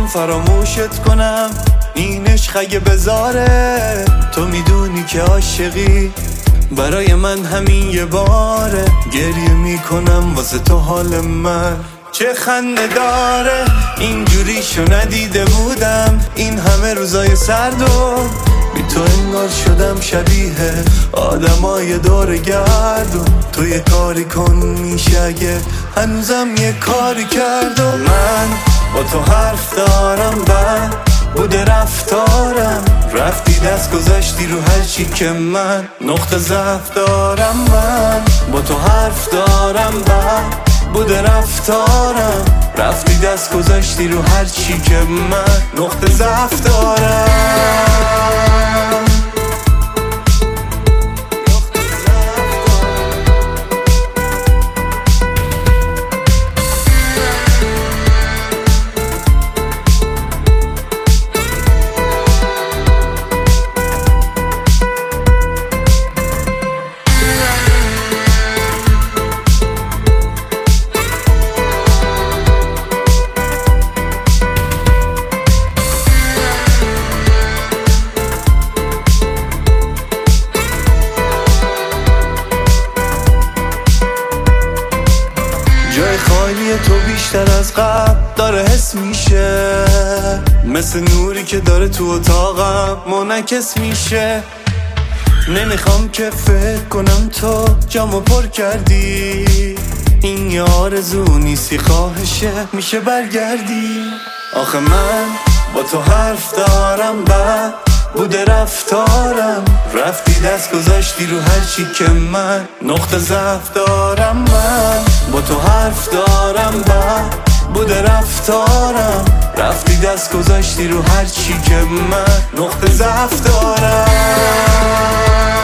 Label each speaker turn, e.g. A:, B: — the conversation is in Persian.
A: فراموشت کنم، این عشق اگه بذاره. تو میدونی که عاشقی برای من همین یه باره. گریه میکنم واسه تو حال من چه خنده داره. اینجوریشو ندیده بودم این همه روزای سرد و بی تو انگار شدم شبیه آدمای دور گردون. تو یه کاری کن میشه اگه هنوزم یه کاری کرد. و من با تو حرف دارم بعد بوده رفتارم، رفتی دست گذاشتی رو هر چی که من نقطه ضعف دارم. من با تو حرف دارم بعد بوده رفتارم، رفتی دست گذاشتی رو هر چی که من نقطه ضعف دارم. جای خالی تو بیشتر از قبل داره حس میشه، مثل نوری که داره تو اتاقم منعکس میشه. نمیخوام که فکر کنم تو جامو پر کردی، این یه آرزو نیستی خواهشه میشه برگردی. آخه من با تو حرف دارم بعد بوده رفتارم، رفتی دست گذاشتی رو هر چی که من نقطه ضعف دارم. من با تو حرف دارم بعد بوده رفتارم، رفتی دست گذاشتی رو هر چی که من نقطه ضعف دارم.